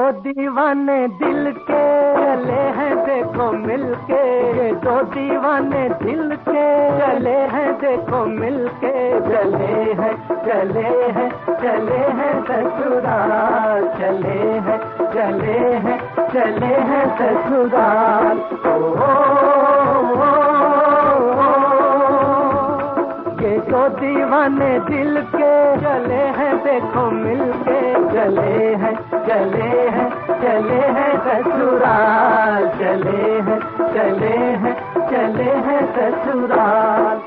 दीवाने दिल के चले हैं देखो मिलके, ये दो दीवाने दिल के चले हैं देखो मिलके, चले हैं चले हैं ससुराल, चले हैं ससुराल। ये दो दीवाने दिल के चले हैं देखो मिलके, चले हैं ससुराल, चले हैं ससुराल।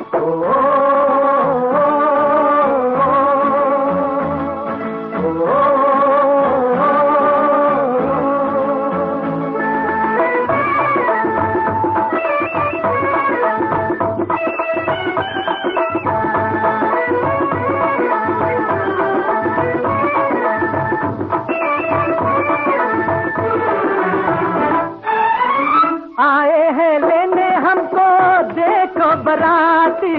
आए हैं लेने हमको देखो बराती,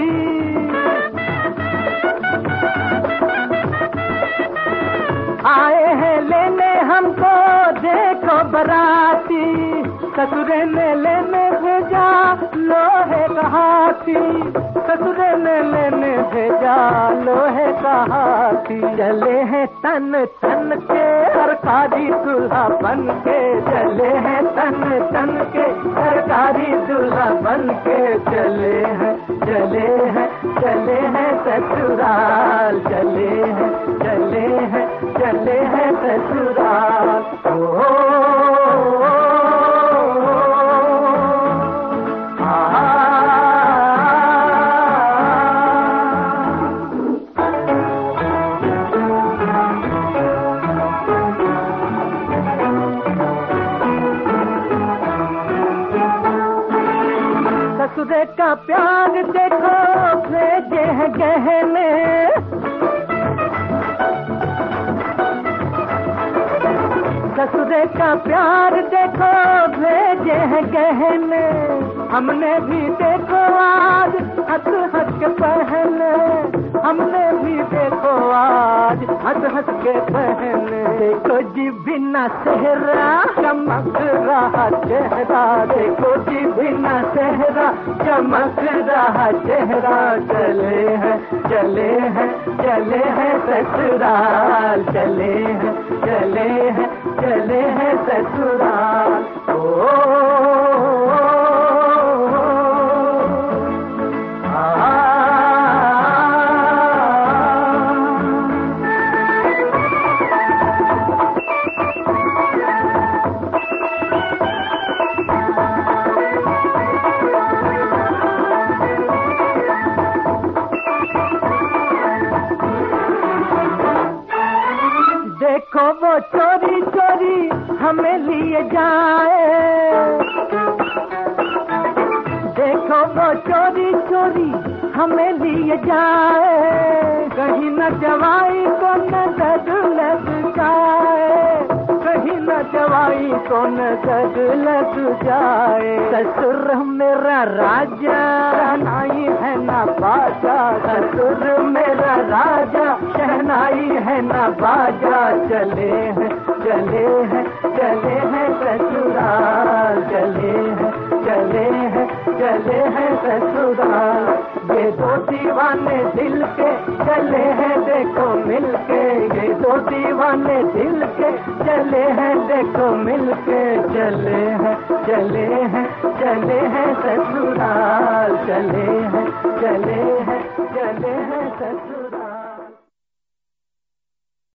आए हैं लेने हमको देखो बराती, ससुरे ने लेने भेजा लोहे का हाथी, ससुरे ने लेने भेजा लोहे का हाथी। चले हैं तन तन के सरकारी दूल्हा बन के, चले हैं तन के सरकारी दूल्हा बन के, चले हैं ससुराल, चले हैं ससुराल। ससुरे का प्यार देखो भेजे हैं गहने, ससुरे का प्यार देखो भेजे हैं गहने, हमने भी देखो आज हंस हंस के पहने, हमने भी देखो आज हंस के पहने। देखो जी बिना सेहरा चमक रहा चेहरा, देखो जी बिना सेहरा चमक रहा चेहरा, चले हैं ससुराल, चले हैं ससुराल। देखो वो चोरी चोरी हमें लिए जाए, देखो वो चोरी चोरी हमें लिए जाए, कहीं न जवाई को नजर लग जाए, कहीं न जवाई को नजर लग जाए। ससुर मेरा राजा शहनाई है ना बाजा, ससुर मेरा राजा शहनाई है ना बाजा, चले हैं ससुराल, चले हैं ससुराल। ये दो दीवाने दिल के चले हैं देखो मिलके, ये दो दीवाने दिल के चले हैं देखो मिलके, चले हैं ससुराल, चले हैं ससुराल।